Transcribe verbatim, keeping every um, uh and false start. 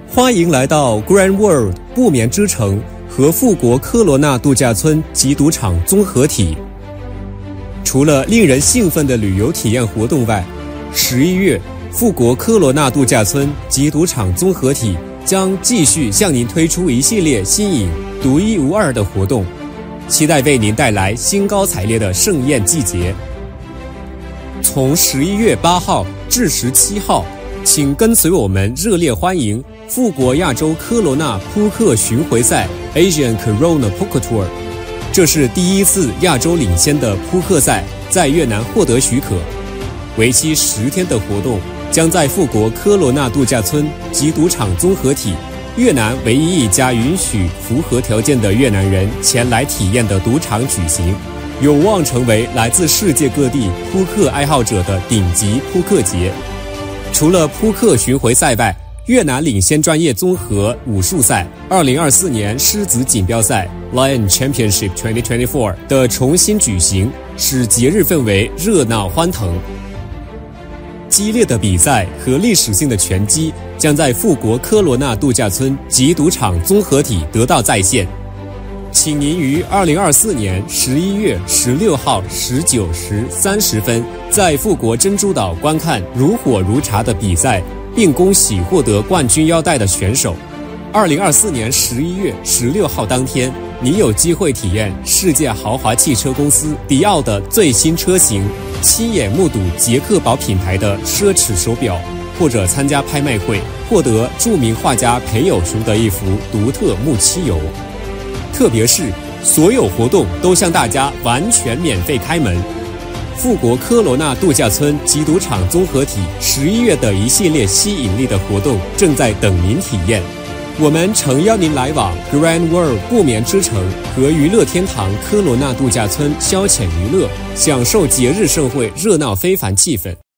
欢迎来到 Grand World 不眠之城和富国科罗纳度假村及赌场综合体。除了令人兴奋的旅游体验活动外，十一月富国科罗纳度假村及赌场综合体将继续向您推出一系列新颖、独一无二的活动，期待为您带来兴高采烈的盛宴季节。从十一月八号至十七号，请跟随我们热烈欢迎富国亚洲科罗纳扑克巡回赛 Asian Corona Poker Tour。 这是第一次亚洲领先的扑克赛在越南获得许可，为期十天的活动将在富国科罗纳度假村及赌场综合体，越南唯一一家允许符合条件的越南人前来体验的赌场举行，有望成为来自世界各地扑克爱好者的顶级扑克节。除了扑克巡回赛外，越南领先专业综合武术赛二零二四年狮子锦标赛 Lion Championship 二零二四的重新举行，使节日氛围热闹欢腾。激烈的比赛和历史性的拳击将在富国科罗纳度假村及赌场综合体得到再现。请您于二零二四年十一月十六号十九时三十分在富国珍珠岛观看如火如茶的比赛，并恭喜获得冠军腰带的选手。二零二四年十一月十六号当天，你有机会体验世界豪华汽车公司迪奥的最新车型，亲眼目睹捷克宝品牌的奢侈手表，或者参加拍卖会，获得著名画家裴友雄的一幅独特木漆油。特别是所有活动都向大家完全免费开门。富国科罗纳度假村及赌场综合体十一月的一系列吸引力的活动正在等您体验。我们诚邀您来往 Grand World 不眠之城和娱乐天堂科罗纳度假村消遣娱乐，享受节日盛会热闹非凡气氛。